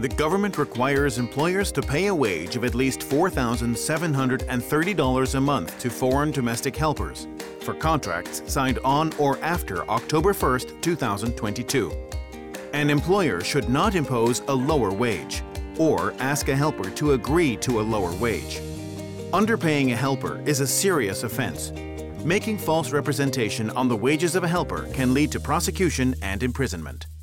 The government requires employers to pay a wage of at least $4,730 a month to foreign domestic helpers for contracts signed on or after October 1, 2022. An employer should not impose a lower wage or ask a helper to agree to a lower wage. Underpaying a helper is a serious offense. Making false representation on the wages of a helper can lead to prosecution and imprisonment.